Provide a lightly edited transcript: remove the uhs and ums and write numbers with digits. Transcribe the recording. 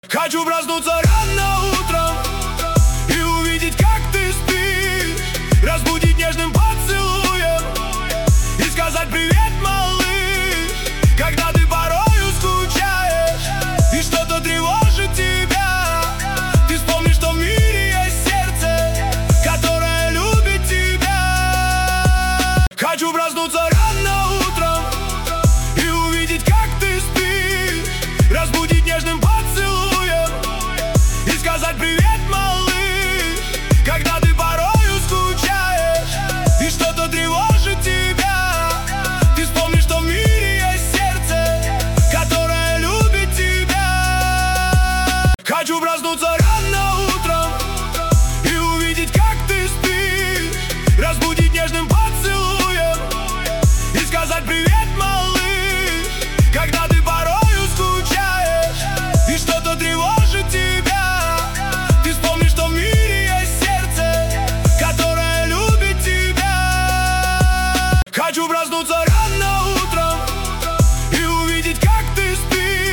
Хочу проснуться рано утром и увидеть, как ты спишь, разбудить нежным поцелуем и сказать привет, малыш. Когда ты порою скучаешь и что-то тревожит тебя, ты вспомни, что в мире есть сердце, которое любит тебя. Хочу проснуться рано утром и увидеть, как ты спишь, разбудить нежным поцелуем и сказать привет, малыш. Когда ты порою скучаешь и что-то тревожит тебя, ты вспомни, что в мире есть сердце, которое любит тебя. Хочу проснуться